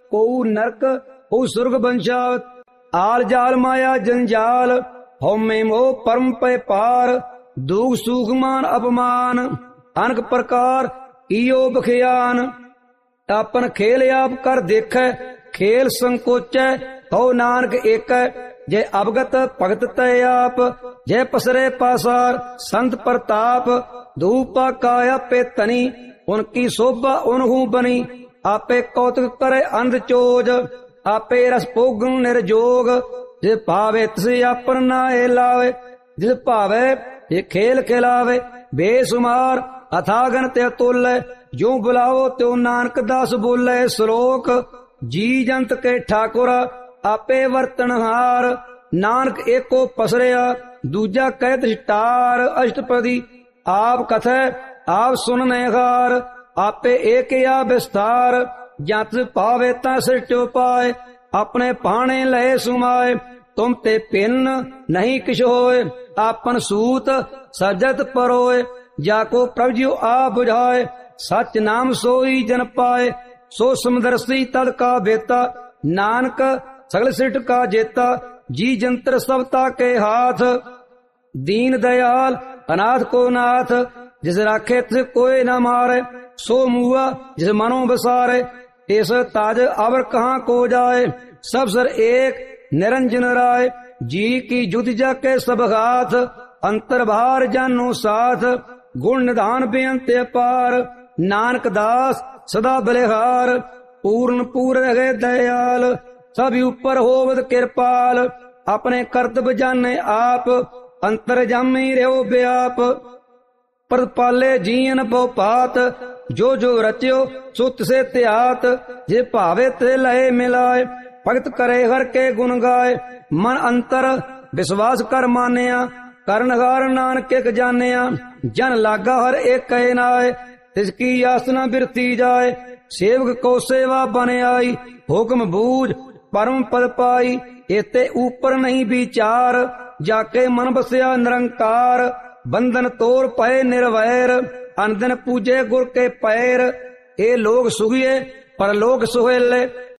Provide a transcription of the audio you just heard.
कोऊ नरक कोऊ सुर्ग बंशावत। आल जाल माया जंजाल हौमे मोह परम पे पार। दुख सुख मान अपमान अनक प्रकार इयो बखियान। आपन खेल आप कर देखे खेल संकोचै कहो नानक एक। जय अवगत भगत तय आप जय पसरे पासार संत प्रताप। धूपा काया पे तनी उनकी शोभा उनहू बनी। आपे कौतुक करे अंध चोज आपे रस पोगन निर्जोग। जिस भावे तिसे आपन नाए लावे जिस भावे ये खेल खिलावे। बेसुमार अथागन ते तोले जो बुलाओ त्यो नानक दास बोले। श्लोक जी जंत के ठाकुर आपे वर्तनहार। नानक एको पसरिया दूजा कहत टार। अष्टपदी आप कथे आप सुनने हार। आपे एक या विस्तार जत पावे ता सृष्टो पाए। अपने पाने लय सुमाए तुम ते पिन नहीं किछ होए। आपन सूत सजत परोए जाको प्रभु जी आ बुझाए। सच नाम सोई जन पाए सो समदर्शी तद का बेता। नानक सगल सृष्टि का जेता जी जंत्र सबता के हाथ। दीन दयाल अनाथ को नाथ जिस राखे तिस कोई न मारे। सो मुआ जिस मनो बसारे इस ताज अवर कहाँ को जाए। सब सर एक निरंजन राय जी की जुति जाके सब हाथ। अंतर्भार जानो साथ गुण निधान बेअंत पार। नानक दास सदा बलिहार पूर्ण पूर रहे दयाल। सभी ऊपर होवत कृपाल अपने कर्तव्य जाने आप। अंतर जामी रहो व्याप प्रतिपाले जीन बहुपात। जो जो रच्यो सो तिसे त्यात जे भावे ते लय मिलाए। भगत करे हर के गुण गाए मन अंतर विश्वास कर मानिया। करनहार नानक एक जानिया जन लागा हर एक कहे नाय। तिसकी यासना बिरती जाए सेवक को सेवा बने आई। हुक्म बूझ परम पद पाई एते ऊपर नहीं विचार। जाके मन बसया निरंकार बंधन तोड़ पए निर्वैर। अनदिन पूजे गुर के पैर। ए लोग सुहिए पर लोग सुहेले